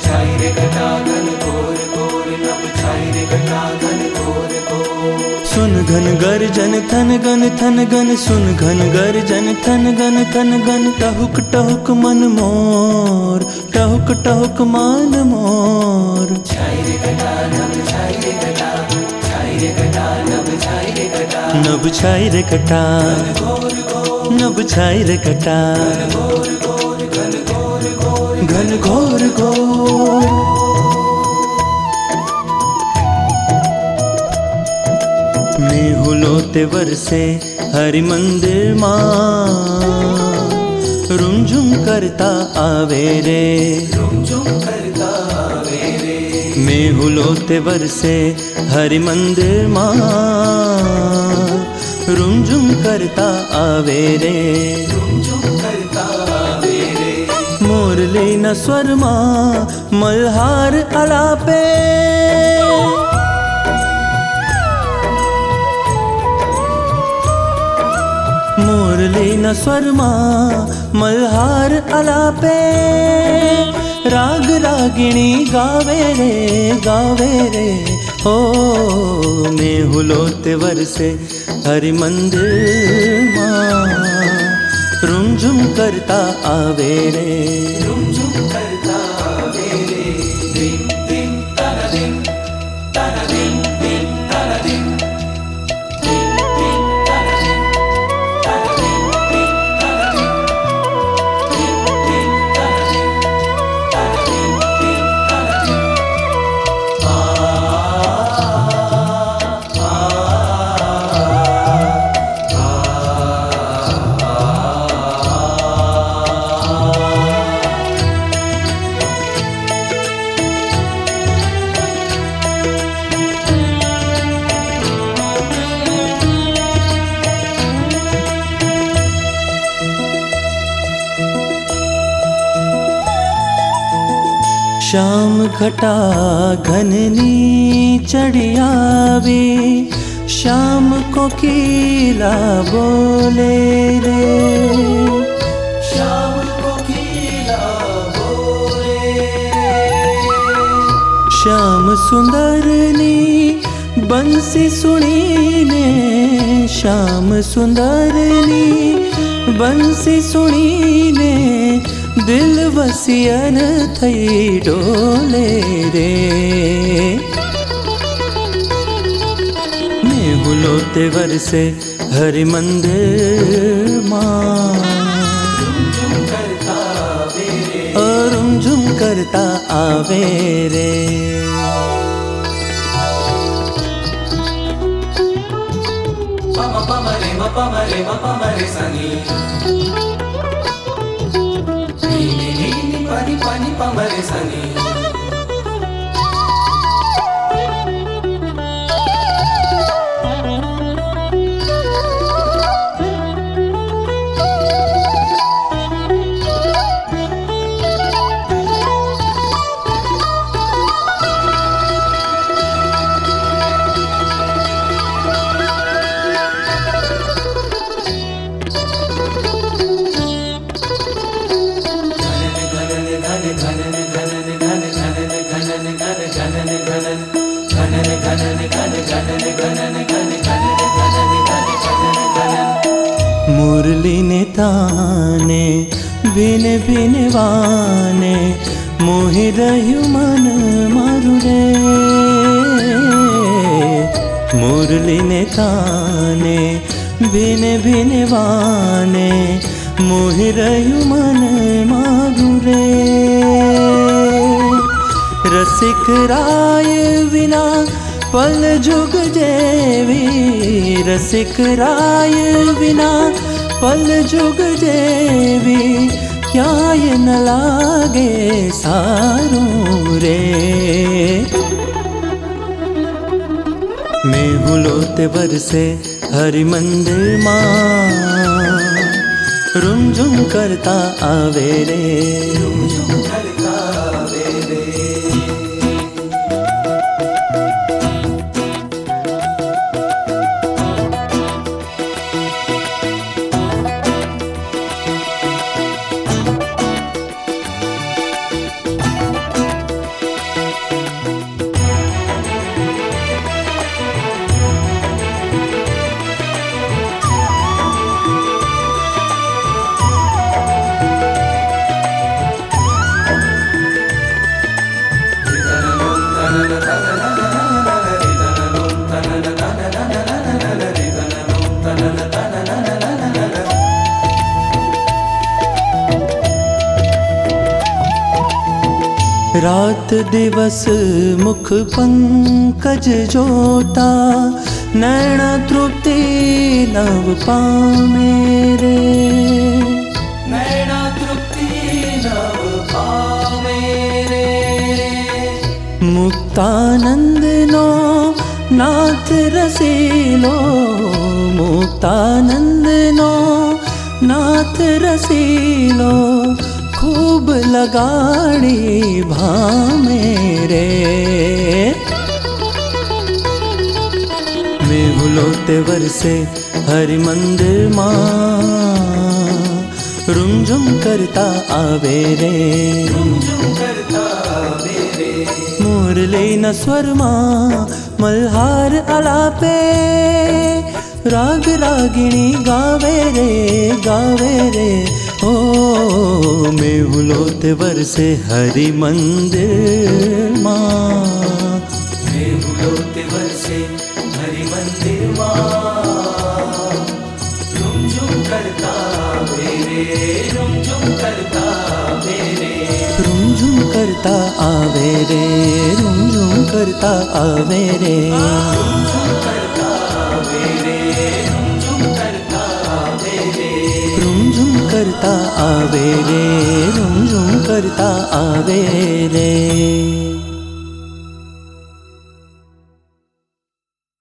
छाई रे घटा घन घोर घोर, नभ छाई रे घटा घन घोर घोर। सुन घन गर्जन थन गन, सुन घन गर्जन थन गन, टहुक टहुक मन मोर, टहुक टहुक मन मोर। छाई रे घटा नभ छाई रे घटा, छाई रे घटा नभ छाई रे घटा, नभ छाई रे घटा, घोर घोर नभ छाई रे घटा, घोर घोर, घन घोर घोर, घन घोर घोर। मेहुलोते वर्षे हरि मंदिर मां, रुमझुम करता आवे रे, रुमझुम करता आवे रे। मेहुलोते वर्षे हरि मंदिर मां, रुमझुम करता आवे रे, रुमझुम करता आवे रे। मुरली न स्वर मां मल्हार अलापे, मुरली न स्वर मां मल्हार अलापे। राग रागिणी गावे रे हो, मेहुलोते वर्षे हरि मंदिर मां, रुमझुम करता आवे रे, रुमझुम करता आवे रे। दिम दिम तना दिम, तना दिम दिम तना दिम, दिम दिम तना दिम, तना दिम दिम तना दिम, दिम दिम तना दिम, तना दिम दिम तना दिम। श्याम घटा घननी चढ़ी आवे, श्याम को कीला बोले रे, श्याम को कीला बोले रे। श्याम सुंदरनी बंसी सुनी ने, श्याम सुंदरनी बंसी सुनी ने, दिल वसियन थई डोले रे। मेहुलोते वर्षे हरि मंदिर मां, रुमझुम करता आवे रे, और रुमझुम करता आवे रे। पम पम रे म पम रे म पम रे सनी, नी नी नी पानी पानी पम रे सनी। मुरली ने ताने भिन भिन वाने, मोहि रहु मन मारु रे, मुरली ने ताने भिन भिन वाने, मोहि रहु मन मारु रे। रसिक राय विना पल जुग जेवी, रसिक राय विना पल जुग जेवी, क्या ये न लागे सारू रे। मेहुलोते वर्षे हरि मंदिर मां, रुमझुम करता आवे रे, रुमझुम करता आवे रे। रात दिवस मुख पंकज जोता, नैना तृप्ति नव पामे रे। नैना तृप्ति नव पामे रे। मुक्तानंद नो नाथ रसीलो, मुक्तानंद नो नाथ रसीलो, खूब लगाड़ी भामे रे। मेहुलोते वर्षे हरि मंदिर मां, रुमझुम करता आवे रे। रुमझुम करता आवे रे। मुरली न स्वर मां मल्हार आलापे, राग रागिणी गावे रे गावे रे। ओ मेहुलोते वर्षे हरि मंदिर मां, मेहुलोते वर्षे हरि मंदिर मां, रुमझुम करता आवे रे। रुमझुम करता आवे रे। रुमझुम करता आवे रे। रुमझुम करता आवे रे। रुमझुम करता आवे रे। रुमझुम करता आवे रे। रुमझुम करता आवे रे। रुमझुम करता आवे रे।